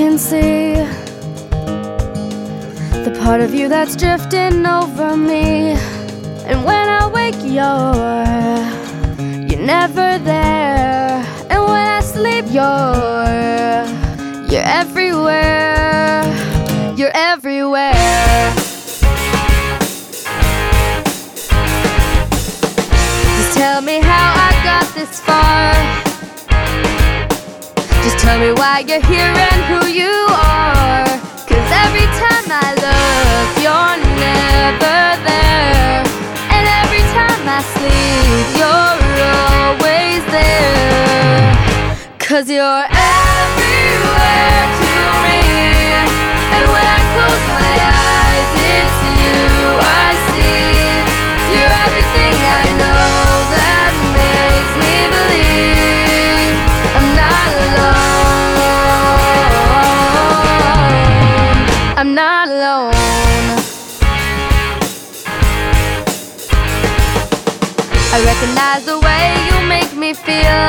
can see the part of you that's drifting over me. And when I wake, you're never there. And when I sleep, you're everywhere. You're everywhere. Just tell me how I got this far. Just tell me why you're here and who you are. 'Cause every time I look, you're never there. And every time I sleep, you're always there. 'Cause you're everywhere to me. And when I close my eyes, it's you I see. You're everything I know that makes me believe I'm not alone. I'm not alone. I recognize the way you make me feel.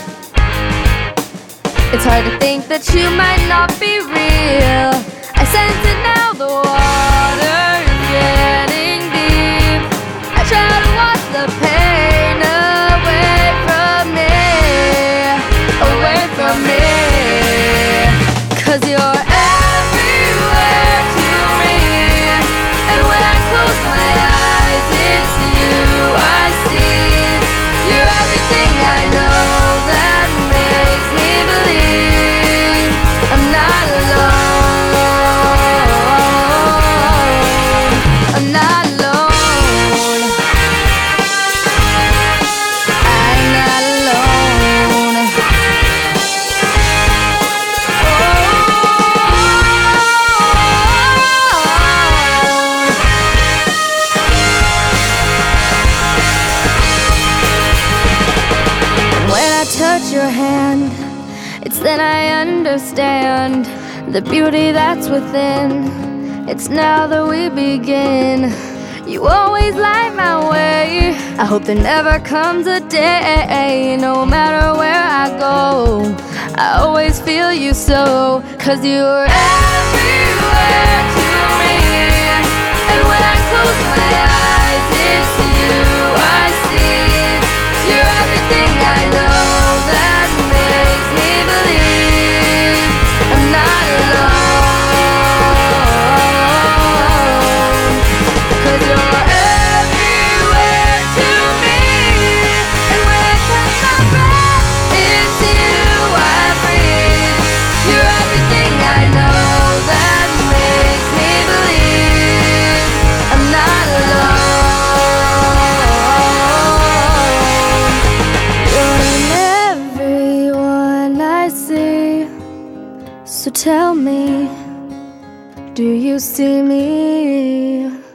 It's hard to think that you might not be real. I sense it now, the water is getting deep. I try to wash the pain away from me, away from me. 'Cause you're everywhere to me. And when I close my eyes, it's you I see. You're everything I know that makes me believe I'm not alone. I'm not alone. I'm not alone. When I touch your hand, it's then I understand the beauty that's within. It's now that we begin. You always light my way. I hope there never comes a day, no matter where I go, I always feel you so. 'Cause you're everywhere to me. And when I close my eyes, it's you I see. You're everything I know that makes me believe I'm not alone. 'Cause you're everywhere to me. And when I catch my breath, it's you I breathe. You're everything I know that makes me believe I'm not alone. You're in everyone I see. So tell me, do you see me?